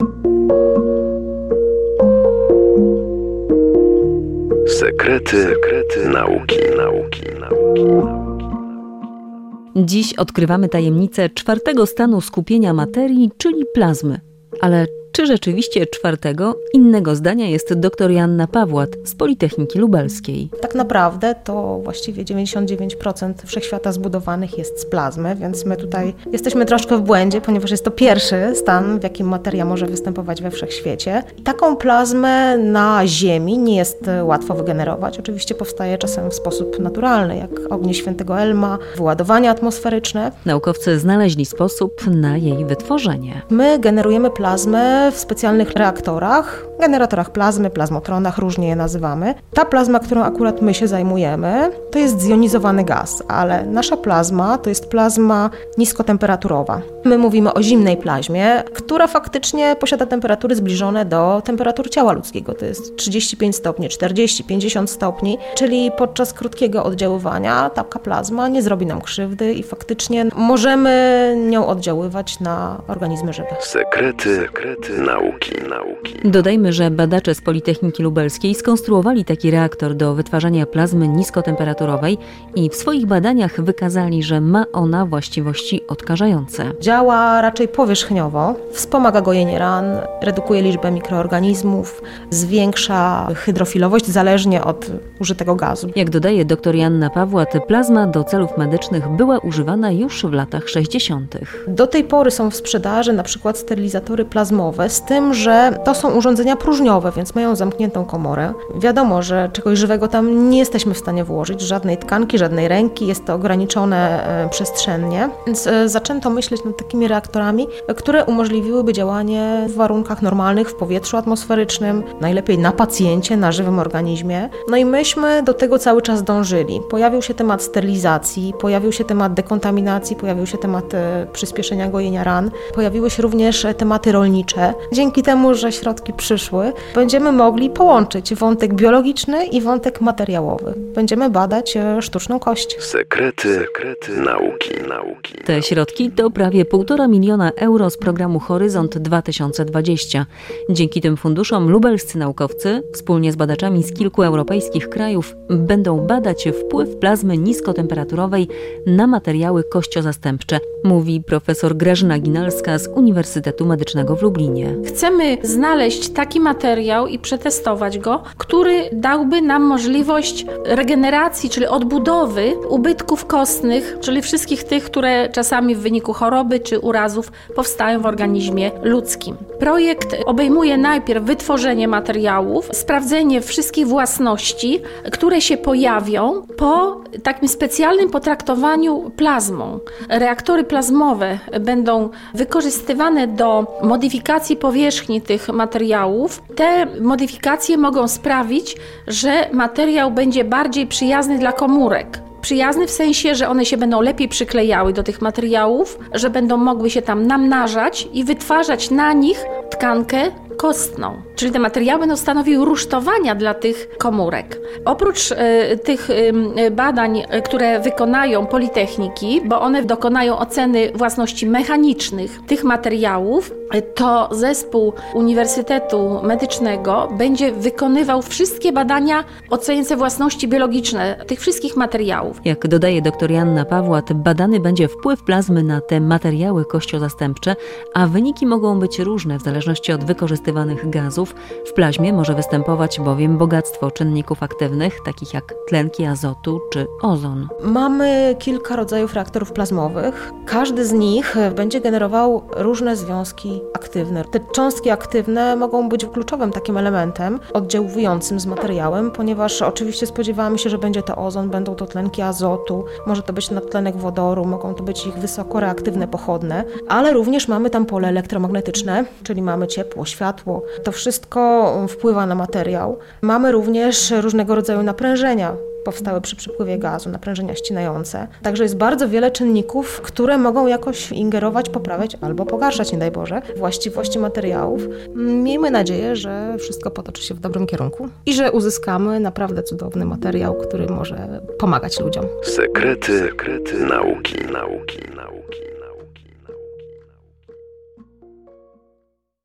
Sekrety nauki. Dziś odkrywamy tajemnicę czwartego stanu skupienia materii, czyli plazmy. Ale czy rzeczywiście czwartego? Innego zdania jest dr Joanna Pawłat z Politechniki Lubelskiej. Tak naprawdę to właściwie 99% wszechświata zbudowanych jest z plazmy, więc my tutaj jesteśmy troszkę w błędzie, ponieważ jest to pierwszy stan, w jakim materia może występować we wszechświecie. I taką plazmę na Ziemi nie jest łatwo wygenerować. Oczywiście powstaje czasem w sposób naturalny, jak ognie świętego Elma, wyładowania atmosferyczne. Naukowcy znaleźli sposób na jej wytworzenie. My generujemy plazmę w specjalnych reaktorach, generatorach plazmy, plazmotronach, różnie je nazywamy. Ta plazma, którą akurat my się zajmujemy, to jest zjonizowany gaz, ale nasza plazma to jest plazma niskotemperaturowa. My mówimy o zimnej plazmie, która faktycznie posiada temperatury zbliżone do temperatur ciała ludzkiego. To jest 35 stopni, 40, 50 stopni, czyli podczas krótkiego oddziaływania taka plazma nie zrobi nam krzywdy i faktycznie możemy nią oddziaływać na organizmy żywe. Sekrety nauki. Dodajmy, że badacze z Politechniki Lubelskiej skonstruowali taki reaktor do wytwarzania plazmy niskotemperaturowej i w swoich badaniach wykazali, że ma ona właściwości odkażające. Działa raczej powierzchniowo, wspomaga gojenie ran, redukuje liczbę mikroorganizmów, zwiększa hydrofilowość zależnie od użytego gazu. Jak dodaje dr Joanna Pawłat, plazma do celów medycznych była używana już w latach 60. Do tej pory są w sprzedaży na przykład sterylizatory plazmowe, z tym, że to są urządzenia próżniowe, więc mają zamkniętą komorę. Wiadomo, że czegoś żywego tam nie jesteśmy w stanie włożyć, żadnej tkanki, żadnej ręki, jest to ograniczone przestrzennie, więc zaczęto myśleć nad takimi reaktorami, które umożliwiłyby działanie w warunkach normalnych, w powietrzu atmosferycznym, najlepiej na pacjencie, na żywym organizmie. No i myśmy do tego cały czas dążyli. Pojawił się temat sterylizacji, pojawił się temat dekontaminacji, pojawił się temat przyspieszenia gojenia ran, pojawiły się również tematy rolnicze. Dzięki temu, że środki przyszły, będziemy mogli połączyć wątek biologiczny i wątek materiałowy. Będziemy badać sztuczną kość. Sekrety nauki. Te środki to prawie 1,5 miliona euro z programu Horyzont 2020. Dzięki tym funduszom lubelscy naukowcy wspólnie z badaczami z kilku europejskich krajów będą badać wpływ plazmy niskotemperaturowej na materiały kościozastępcze, mówi profesor Grażyna Ginalska z Uniwersytetu Medycznego w Lublinie. Chcemy znaleźć taki materiał i przetestować go, który dałby nam możliwość regeneracji, czyli odbudowy ubytków kostnych, czyli wszystkich tych, które czasami w wyniku choroby czy urazów powstają w organizmie ludzkim. Projekt obejmuje najpierw wytworzenie materiałów, sprawdzenie wszystkich własności, które się pojawią po takim specjalnym potraktowaniu plazmą. Reaktory plazmowe będą wykorzystywane do modyfikacji powierzchni tych materiałów. Te modyfikacje mogą sprawić, że materiał będzie bardziej przyjazny dla komórek. Przyjazny w sensie, że one się będą lepiej przyklejały do tych materiałów, że będą mogły się tam namnażać i wytwarzać na nich tkankę kostną. Czyli te materiały będą stanowiły rusztowania dla tych komórek. Oprócz tych badań, które wykonają Politechniki, bo one dokonają oceny własności mechanicznych tych materiałów, to zespół Uniwersytetu Medycznego będzie wykonywał wszystkie badania oceniające własności biologiczne tych wszystkich materiałów. Jak dodaje dr Joanna Pawłat, badany będzie wpływ plazmy na te materiały kościozastępcze, a wyniki mogą być różne w zależności od wykorzystywanych gazów. W plazmie może występować bowiem bogactwo czynników aktywnych, takich jak tlenki azotu czy ozon. Mamy kilka rodzajów reaktorów plazmowych. Każdy z nich będzie generował różne związki aktywne. Te cząstki aktywne mogą być kluczowym takim elementem oddziałującym z materiałem, ponieważ oczywiście spodziewamy się, że będzie to ozon, będą to tlenki azotu, może to być nadtlenek wodoru, mogą to być ich wysokoreaktywne pochodne, ale również mamy tam pole elektromagnetyczne, czyli mamy ciepło, światło. To wszystko wpływa na materiał. Mamy również różnego rodzaju naprężenia powstałe przy przepływie gazu, naprężenia ścinające. Także jest bardzo wiele czynników, które mogą jakoś ingerować, poprawiać albo pogarszać, nie daj Boże, właściwości materiałów. Miejmy nadzieję, że wszystko potoczy się w dobrym kierunku i że uzyskamy naprawdę cudowny materiał, który może pomagać ludziom. Sekrety nauki.